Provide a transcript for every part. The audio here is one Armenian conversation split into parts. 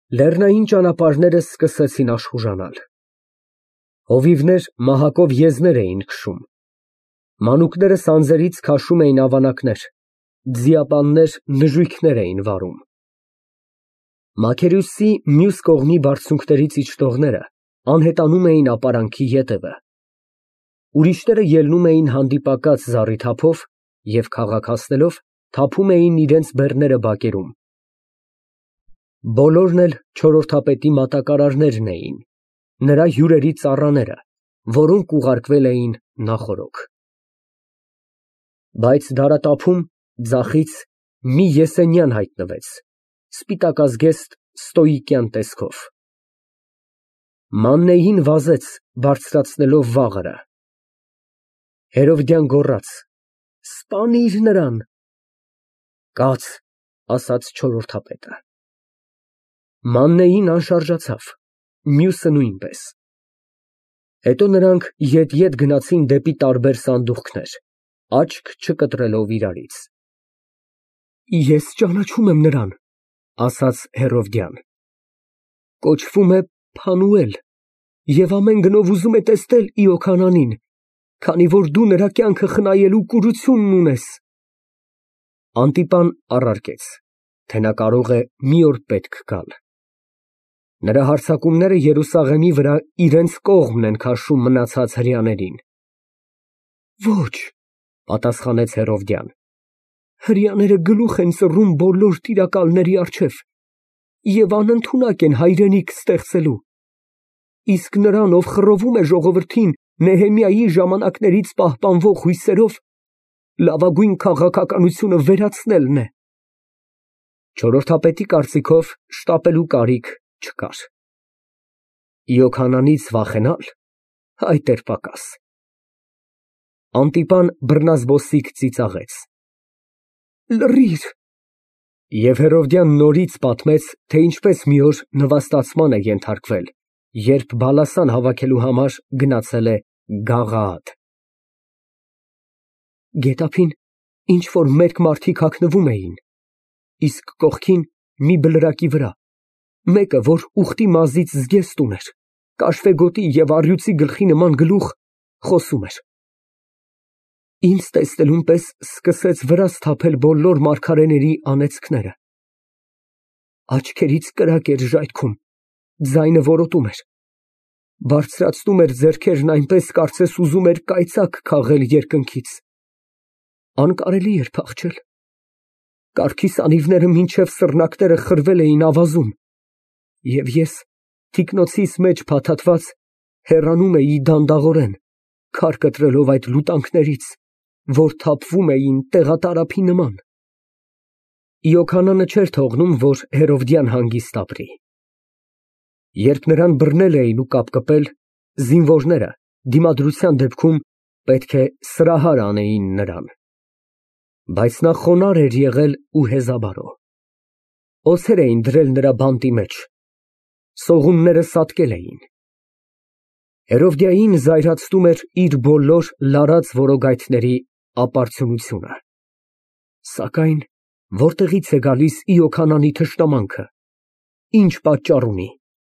Լեռնային ճանապարհները սկսեցին աշխուժանալ։ Հովիվներ մահակով եզներ էին քշում։ Մանուկները սանձերից քաշում էին ավանակներ, ձիապաններ նժույգներ էին վարում։ Մաքերուսի մյուս կողմի բարձունքներից իջնողները անհետանում էին ապարանքի ետևը։ Ուրիշները ելնում էին հանդիպակաց զառիթափով և քաղաք հասնելով թափում էին իրենց բեռները բակերում։ Բոլորն էլ չորրորդապետի մատակարարներն էին, նրա հյուրերի ծառաները, որոնք ուղարկվել էին նախօրոք։ Բայց դարատափում ձախից մի Եսենյան հայտնվեց, սպիտակազգեստ ստոիկյան տեսքով։ Մաննեին վազեց, բարձրացնելով վաղրը։ Հերովդյան գոռաց. «Սպանիր նրան»։ «Կաց», ասաց չորրորդապետը։ Մաննեին անշարժացավ, մյուսը նույնպես։ Հետո նրանք ետ գնացին դեպի տարբեր սանդուղքներ, աչք չկտրելով իրարից։ «Ես ճանաչում եմ նրան», ասաց Հերովդյան։ «Կոչվում է Փանուել և ամեն գնով ուզում է տեսնել Իոքանանին, քանի որ դու նրա կյանքը խնայելու կուրությունն ունես»։ Անտիպան առարկեց, թե նա կարող է մի օր պետք գալ։ Նրա հարձակումները Երուսաղեմի վրա իրենց կողմն են քաշում մնացած հրեաներին։ «Ոչ», պատասխանեց Հերովդյան, «հրեաները գլուխ են ծռում բոլոր տիրակալների առջև և անընդունակ են հայրենիք ստեղծելու։ Իսկ նրան, ով խռովում է ժողովրդին Նեհեմիայի ժամանակներից պահպանվող հույսերով, լավագույն քաղաքականությունը վերացնելն է»։ Չորրորդապետի կարծիքով շտապելու կարիք չկար։ Իոքանանից վախենալ, այդ էր պակաս։ Անտիպան բռնազբոսիկ ծիծաղեց. «Լռիր»։ Եվ Հերովդյան նորից պատմեց, թե ինչպես մի օր նվաստացման է ենթարկվել, երբ բալասան հավաքելու համար գնացել է Գաղաադ։ Գետափին ինչ֊որ մերկ մարդիկ հագնվում էին, իսկ կողքին մի բլրակի վրա մեկը, որ ուխտի մազից զգեստ ուներ, կաշվեգոտի և առյուծի գլխի նման գլուխ, խոսում էր։ Ինձ տեսնելուն պես սկսեց վրաս թափել բոլոր մարգարեների անեծքները։ Աչքերից կրակ էր ժայթքում, ձայնը որոտում էր, բարձրացնում էր ձեռքերն այնպես, կարծես ուզում էր կայծակ քաղել երկնքից։ Անկարելի էր փախչել։ Կառքիս անիվները մինչև սռնակները խրվել էին ավազում, և ես, թիկնոցիս մեջ փաթաթված, հեռանում էի դանդաղորեն, քար կտրելով այդ լուտանքներից, որ թափվում էին տեղատարափի նման։ Իոքանանը չէր թողնում, որ Հերովդյան հանգիստ ապրի։ Երբ նրան բռնել էին ու կապկպել, զինվորները դիմադրության դեպքում պետք է սրահար անեին նրան։ Բայց նա խոնարհ էր եղել ու հեզաբարո։ Օձեր էին դրել նրա բանտի մեջ, սողունները սատկել էին։ Հերովդիային զայրացնում էր իր բոլոր լարած որոգայթների ապարդյունությունը։ Սակայն որտեղի՞ց է գալիս Իոքանանի թշնամանքը, ի՞նչ պատճառ ունի։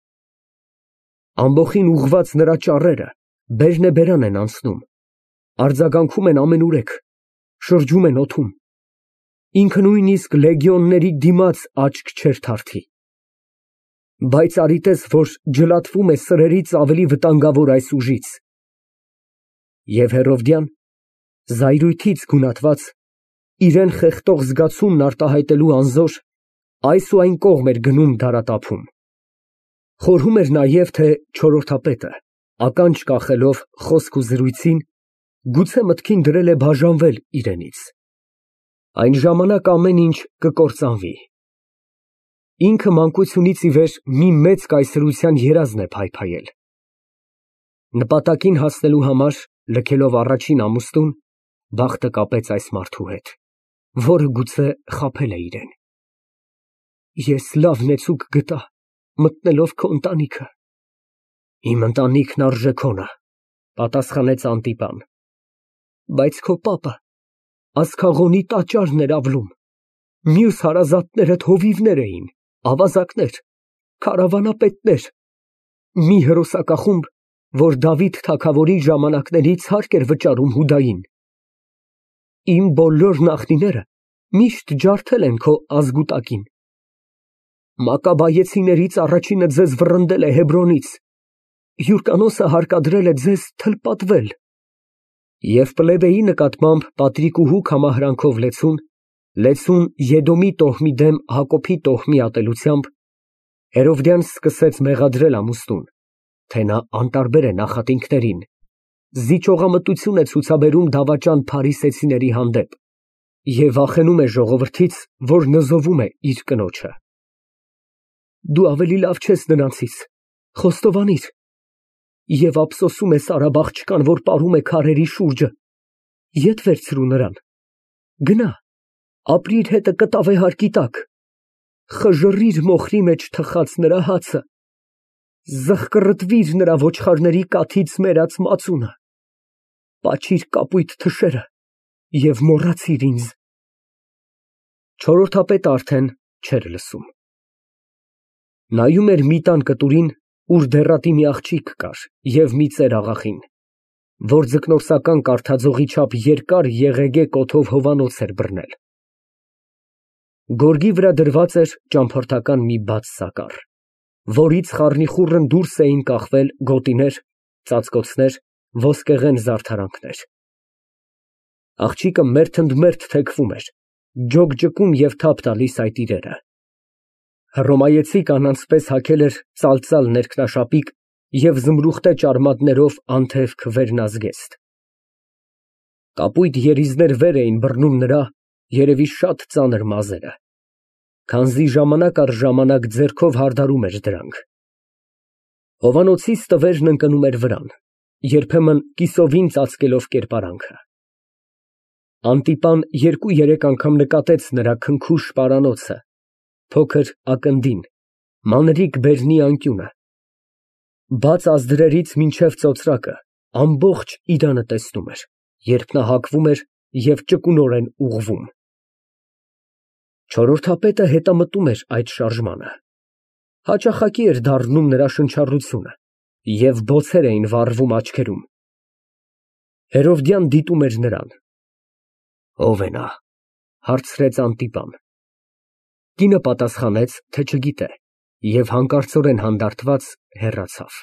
Ամբոխին ուղղված նրա ճառերը բերնեբերան են անցնում, արձագանքում են ամենուրեք, շրջում են օդում։ Ինքը նույնիսկ լեգիոնների դիմաց աչք չէր թարթի։ Բայց արիտես, որ ջլատվում է սրերից ավելի վտանգավոր այս ուժից։ Եվ Հերովդյան, զայրույթից գունատված, իրեն խեղդող զգացումն արտահայտելու անզոր, այս ու այն կողմ էր գնում դարատափում։ Խորհում էր նաև, թե չորրորդապետը, ականջ կախելով խոսք ու զրույցին, գուցե մտքին դրել է բաժանվել իրենից։ Այն ժամանակ ամեն ինչ կկործանվի։ Ինքը մանկությունից ի վեր մի մեծ կայսրության երազն է փայփայել։ Նպատակին հասնելու համար, լքելով առաջին ամուսնուն, բախտը կապեց այս մարդու հետ, որը գուցե խաբել է իրեն։ Ես լավ նեցուկ գտա, մտնելով քո ընտանիքը։ Իմ ընտանիքն արժե քոնը, պատասխանեց Անտիպան։ Բայց քո պապը Ասքաղոնի տաճարն էր ավլում, մյուս հարազատներդ հովիվներ էին, ավազակներ, քարավանապետներ, մի հրոսակախումբ, որ Դավիթ թագավորի ժամանակներից հարկ էր վճարում Հուդային։ Իմ բոլոր նախնիները միշտ ջարդել են քո ազգուտակին։ Մակաբայեցիներից առաջինը ձեզ վռնդել է Հեբրոնից, հյուրկանոսը հարկադրել է ձեզ թլպատվել։ Եվ պլեբեի նկատմամբ պատրիկուհու կամահրանքով լեցուն Եդոմի տոհմի դեմ Հակոբի տոհմի ատելությամբ, Հերովդյանն սկսեց մեղադրել ամուսնուն, թե նա անտարբեր է նախատինքներին, զիջողամտություն է ցուցաբերում դավաճան փարիսեցիների հանդեպ և վախենում է ժողովրդից, որ նզովում է իր կնոջը։ Դու ավելի լավ չես նրանցից, խոստովանիր, և ափսոսում է Սարաբ աղջկան, որ պարում է քարերի շուրջը, ետ վերցրու նրան, գնա, ապրիր հետը կտավե հարկի տակ, խժռիր մոխրի մեջ թխած նրա հացը, զղկռտվիր նրա ոչխարների կաթից մերած մածունը, պաչիր կապույտ թշերը և մոռացիր ինձ։ Չորրորդապետը արդեն չէր լսում։ Նայում էր մի տան կտուրին, ուր դեռատի մի աղջիկ կար և մի ծեր աղախին, որ ձկնորսական կարթաձողի չափ երկար եղեգե կոթով հովանոց էր բռնել։ Գորգի վրա դրված էր ճամփորդական մի բաց սակառ, որից խառնիխուռն դուրս էին կախվել գոտիներ, ծածկոցներ, ոսկեղեն զարդարանքներ։ Աղջիկը մերթընդմերթ թեքվում էր, ջոգջկում և թափ տալիս այդ իրերը։ Հռոմայեցի կանանց պես հագել էր ծալծալ ներքնաշապիկ և զմրուխտե ճարմատներով անթև քվերնազգեստ։ Կապույտ երիզներ վեր էին բռնում նրա, երևի շատ ծանր մազերը, քանզի ժամանակ առ ժամանակ ձեռքով հարդարում էր դրանք։ Հովանոցից տվերն ընկնում էր վրան, երբեմն կիսովին ծածկելով կերպարանքը։ Անտիպան երկու֊երեք անգամ նկատեց նրա քնքուշ պարանոցը, փոքր ակնդին, մանրիկ բերնի անկյունը, բաց ազդրերից մինչև ծոծրակը ամբողջ իրանը տեսնում էր, երբ նա հագվում էր և ճկունորեն ուղղվում։ Չորրորդապետը հետամտում էր այդ շարժմանը, հաճախակի էր դառնում նրա շնչառությունը և բոցեր էին վառվում աչքերում։ Հերովդյան դիտում էր նրան։ Ո՞վ է նա, հարցրեց Անտիպան։ Կինը պատասխանեց, թե չգիտե, և հանկարծորեն հանդարտված հեռացավ։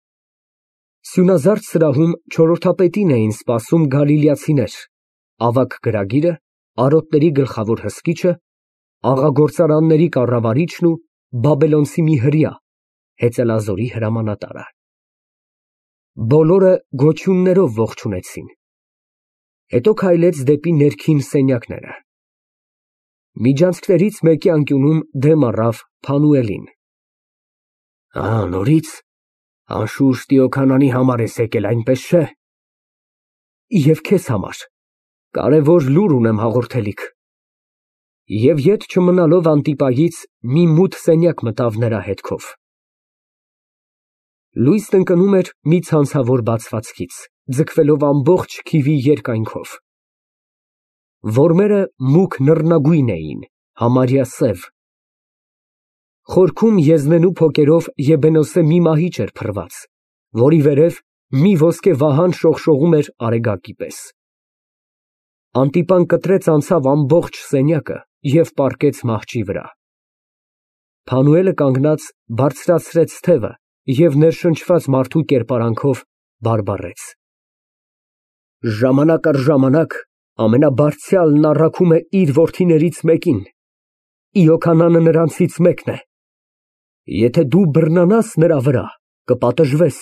Սյունազարդ սրահում չորրորդապետին էին սպասում գալիլեացիներ, ավագ գրագիրը, արոտների գլխավոր հսկիչը, աղագործարանների կառավարիչն ու բաբելոնցի մի հրեա, հեծելազորի հրամանատարը։ Բոլորը գոչյուններով ողջունեցին, հետո քայլեց դեպի ներքին սենյակները։ Միջանցքներից մեկի անկյունում դեմ առավ Փանուելին։ Նորից, անշուշտ Յոքանանի համար ես եկել, այնպես չէ։ Եվ քեզ համար, կարևոր լուր ունեմ հաղորդելիք։ Եվ ետ չմնալով Անտիպայից մի մութ սենյակ մտավ նրա հետքով։ Լույսն ընկնում էր մի ցանցավոր բացվածքից, ձգվելով ամբողջ քիվի երկայնքով։ Որմերը մուգ նռնագույն էին, համարյա սև։ Խորքում եզնենու փոկերով եբենոսե մի մահիճ էր փռված, որի վերև մի ոսկե վահան շողշողում էր արեգակի պես։ Անտիպան կտրեց անցավ ամբողջ սենյակը և պառկեց մահճի վրա։ Փանուելը կանգնած բարձրացրեց թևը և ներշնչված մարդու կերպարանքով բարբառեց. Ժամանակ առ ժամանակ ամենաբարձյալն առաքում է իր որդիներից մեկին, Յոքանանը նրանցից մեկն է։ Եթե դու բռնանաս նրա վրա, կպատժվես։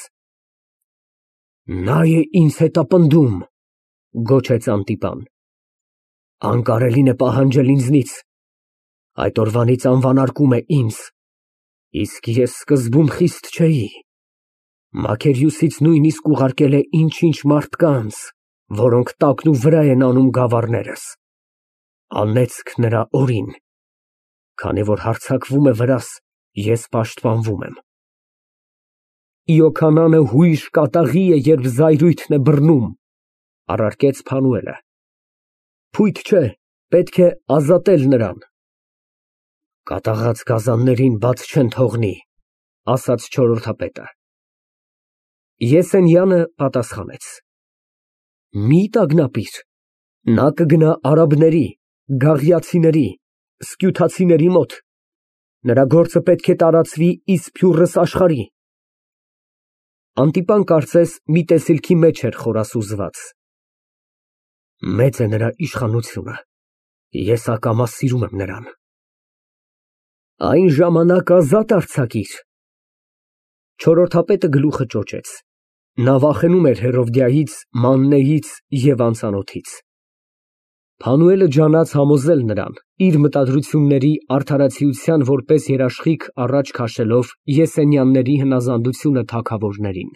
Նա է ինձ հետապնդում, գոչեց Անտիպան, անկարելին է պահանջել ինձնից, այդ օրվանից անվանարկում է ինձ, իսկ ես սկզբում խիստ չէի, Մաքերիոսից նույնիսկ ուղարկել է ինչ-ինչ մարդկանց, որոնք տակն ու վրա են անում գավառներս, անեծք նրա օրին, քանի որ հարձակվում է վրաս, ես պաշտպանվում եմ։ Յոքանանը հույժ կատաղի է, երբ զայրույթն է բռնում, առարկեց Փանուելը։ Փույթ չէ, պետք է ազատել նրան։ Կատաղած գազաններին բաց չեն թողնի, ասաց չորրորդապետը։ Եսենյանը պատասխանեց. Մի տագնապիր, նա կգնա արաբների, գաղիացիների, սկյութացիների մոտ, նրա գործը պետք է տարածվի իսփյուռս աշխարհի։ Անտիպան կարծես մի տեսիլքի մեջ էր խորասուզված։ Մեծ է նրա իշխանությունը, ես ակամա սիրում եմ նրան։ Այն ժամանակ ազատ արձակիր։ Չորրորդապետը գլուխը ճոճեց։ Նա վախենում էր Հերովդիայից, Մաննեից և անծանոթից։ Փանուելը ջանաց համոզել նրան, իր մտադրությունների արդարացիության որպես երաշխիք առաջ քաշելով Եսենյանների հնազանդությունը թագավորներին։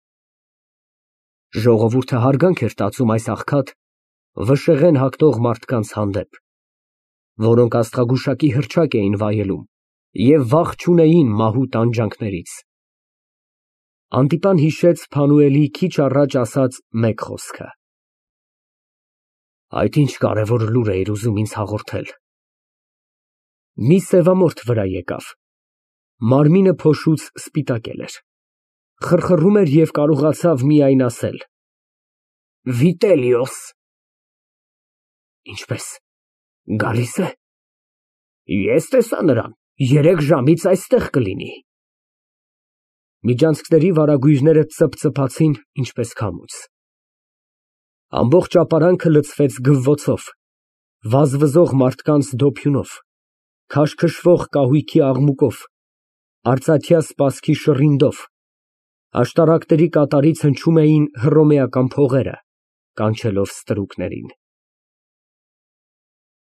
Ժողովուրդը հարգանք էր տածում այս աղքատ, վշեղեն հագնող մարդկանց հանդեպ, որոնք աստղագուշակի հռչակ էին վայելում և վախ չունեին մահու տանջանքներից։ Անտիպան հիշեց Փանուելի քիչ առաջ ասած մեկ խոսքը. Այդ ինչ կարևոր լուր էիր ուզում ինձ հաղորդել։ Մի սևամորթ վրա եկավ, մարմինը փոշուց սպիտակել էր, խռխռում էր և կարողացավ միայն ասել. Վիտելիոս։ Ինչպես, գալի՞ս է։ Ես տեսա նրան, 3 ժամից այստեղ կլինի։ Միջանցքների վարագույրները ծփծփացին, ինչպես քամուց։ Ամբողջ ապարանքը լցվեց գվվոցով, վազվզող մարդկանց դոփյունով, քաշքշվող կահույքի աղմուկով, արծաթյա սպասքի շռինդով, աշտարակների կատարից հնչում էին հռոմեական փողերը, կանչելով ստրուկներին։